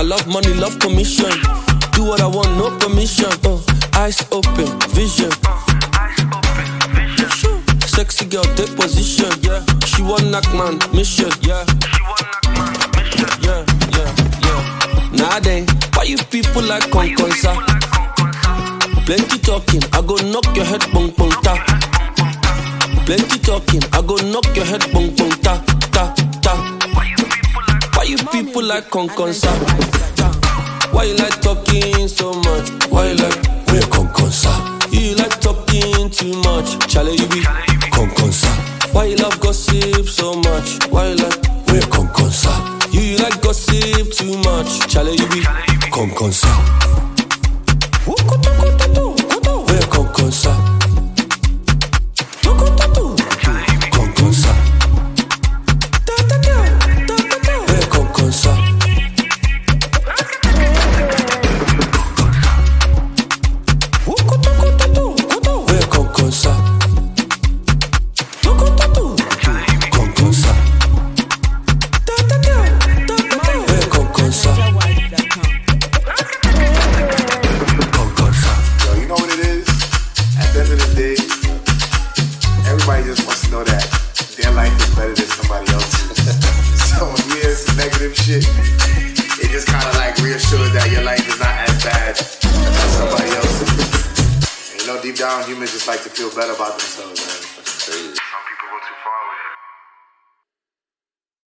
love money, love commission. Do what I want, no permission. Eyes open, vision. Sexy girl, take position. Yeah, she want knock man, mission. Yeah, yeah. Nah, then why you people like Conconsa? Plenty talking, I go knock your head, bong bong ta. Plenty talking, I go knock your head, bong bong ta ta ta. Why you people like Conconsa? Why you like talking so much? Why you like we're Conconsa? You like talking too much, Charlie, you be Conconsa. Why you love gossip so much? Why you like we're Conconsa? You like gossip too much, Charlie, you be Conconsa. We're Conconsa. Conconsa. We're Conconsa. We're Conconsa. Everybody just wants to know that their life is better than somebody else's. So when you hear some negative shit, it just kind of like reassures that your life is not as bad as somebody else's. And you know, deep down, humans just like to feel better about themselves.